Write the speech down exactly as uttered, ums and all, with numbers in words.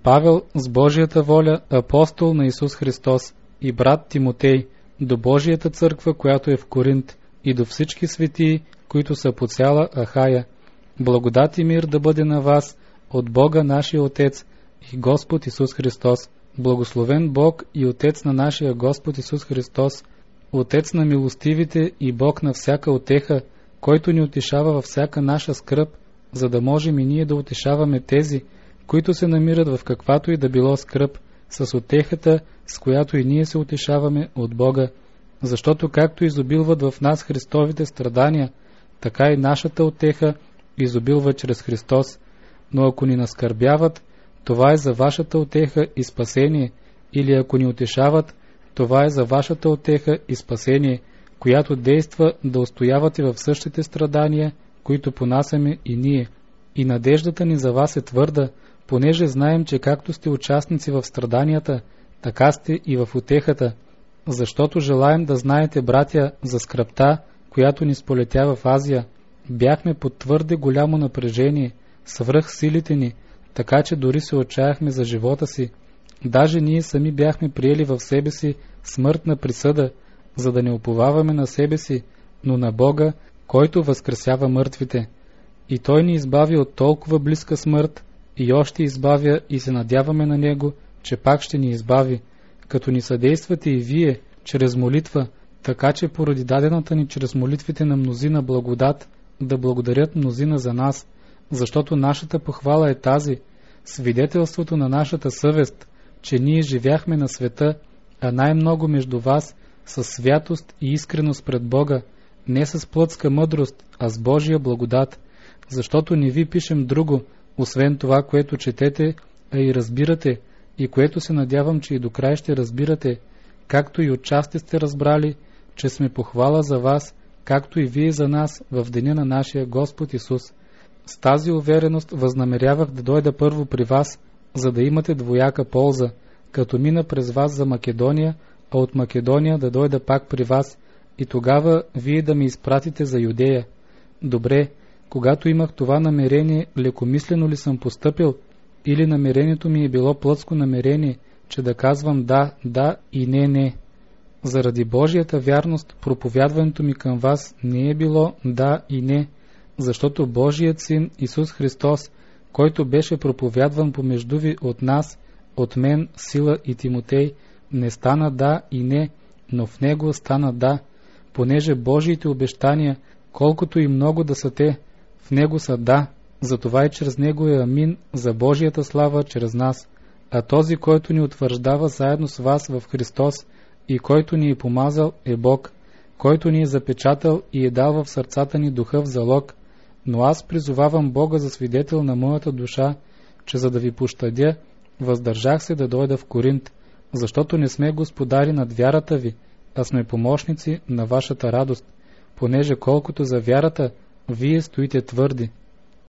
Павел, с Божията воля, апостол на Исус Христос, и брат Тимотей, до Божията църква, която е в Коринт, и до всички светии, които са по цяла Ахая. Благодат и мир да бъде на вас от Бога нашия Отец и Господ Исус Христос. Благословен Бог и Отец на нашия Господ Исус Христос, Отец на милостивите и Бог на всяка утеха, който ни утешава във всяка наша скръб, за да можем и ние да утешаваме тези, които се намират в каквато и да било скръб, с утехата, с която и ние се утешаваме от Бога. Защото както изобилват в нас Христовите страдания, така и нашата утеха изобилва чрез Христос. Но ако ни наскърбяват, това е за вашата утеха и спасение, или ако ни утешават, това е за вашата утеха и спасение, която действа да устоявате в същите страдания, които понасяме и ние. И надеждата ни за вас е твърда, понеже знаем, че както сте участници в страданията, така сте и в утехата. Защото желаем да знаете, братя, за скръбта, която ни сполетя в Азия. Бяхме под твърде голямо напрежение, свръх силите ни, така че дори се отчаяхме за живота си. Даже ние сами бяхме приели в себе си смъртна присъда, за да не уповаваме на себе си, но на Бога, който възкресява мъртвите. И Той ни избави от толкова близка смърт, и още избавя, и се надяваме на Него, че пак ще ни избави, като ни съдействате и вие, чрез молитва, така че поради дадената ни чрез молитвите на мнозина благодат, да благодарят мнозина за нас, защото нашата похвала е тази, свидетелството на нашата съвест, че ние живяхме на света, а най-много между вас, с святост и искреност пред Бога, не с плътска мъдрост, а с Божия благодат, защото не ви пишем друго, освен това, което четете, а и разбирате, и което се надявам, че и до край ще разбирате, както и отчасти сте разбрали, че сме похвала за вас, както и вие за нас в деня на нашия Господ Исус. С тази увереност възнамерявах да дойда първо при вас, за да имате двояка полза, като мина през вас за Македония, а от Македония да дойда пак при вас, и тогава вие да ме изпратите за Юдея. Добре, когато имах това намерение, лекомислено ли съм постъпил, или намерението ми е било плътско намерение, че да казвам да, да и не, не? Заради Божията вярност, проповядването ми към вас не е било да и не, защото Божият Син Исус Христос, който беше проповядван помежду ви от нас, от мен, Сила и Тимотей, не стана да и не, но в него стана да, понеже Божиите обещания, колкото и много да са те, в него са да, затова и чрез него е амин за Божията слава чрез нас. А този, който ни утвърждава заедно с вас в Христос и който ни е помазал, е Бог, който ни е запечатал и е дал в сърцата ни духа в залог. Но аз призовавам Бога за свидетел на моята душа, че за да ви пощадя, въздържах се да дойда в Коринт, защото не сме господари над вярата ви, а сме помощници на вашата радост, понеже колкото за вярата, вие стоите твърди.